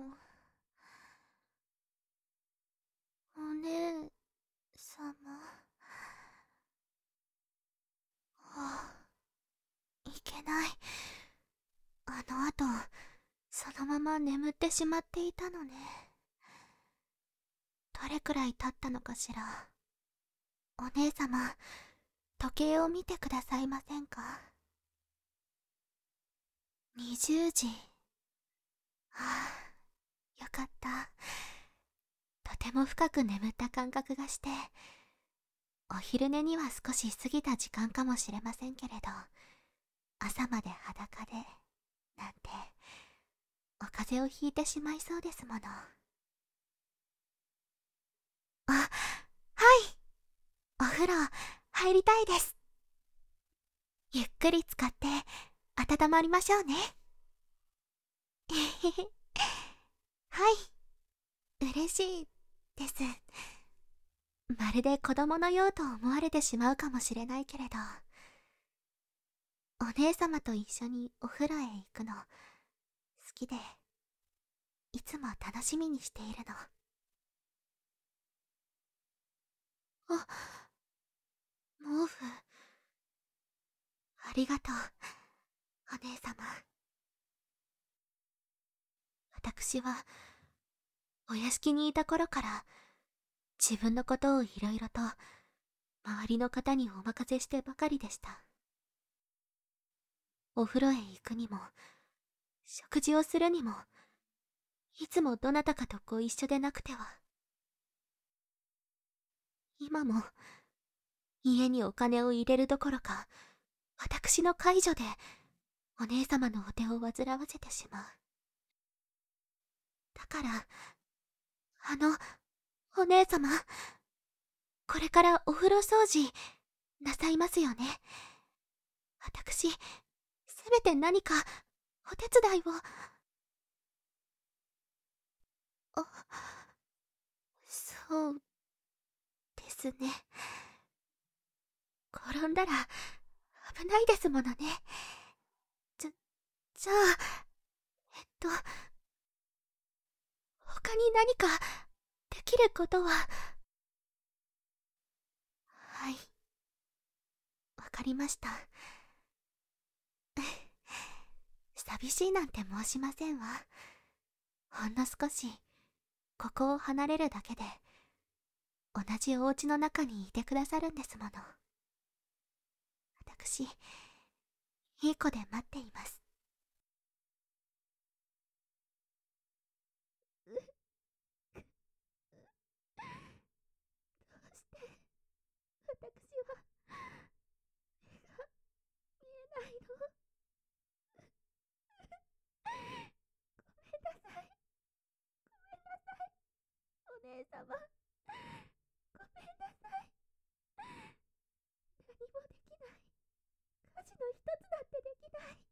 お姉様。いけない。あの後、そのまま眠ってしまっていたのね。どれくらい経ったのかしら。お姉様、時計を見てくださいませんか。20時。よかった。とても深く眠った感覚がして、お昼寝には少し過ぎた時間かもしれませんけれど、朝まで裸で、なんて、お風邪をひいてしまいそうですもの。はい。お風呂、入りたいです。ゆっくり使って、温まりましょうね。はい、嬉しいです。まるで子供のようと思われてしまうかもしれないけれど、お姉様と一緒にお風呂へ行くの、好きで、いつも楽しみにしているの。毛布。ありがとう、お姉様。私は、お屋敷にいた頃から、自分のことをいろいろと、周りの方にお任せしてばかりでした。お風呂へ行くにも、食事をするにも、いつもどなたかとご一緒でなくては。今も、家にお金を入れるどころか、私の介助で、お姉様のお手を煩わせてしまう。だから、お姉様、これからお風呂掃除、なさいますよね。私、せめて何か、お手伝いを。あ、そうですね。転んだら、危ないですものね。じゃあ、えっと、他に何か、できることは。はい、わかりました。寂しいなんて申しませんわ。ほんの少し、ここを離れるだけで、同じお家の中にいてくださるんですもの。私、いい子で待っています。どうして私は目が見えないの。ごめんなさい。ごめんなさい。お姉様。ごめんなさい。何もできない。家事の一つだってできない。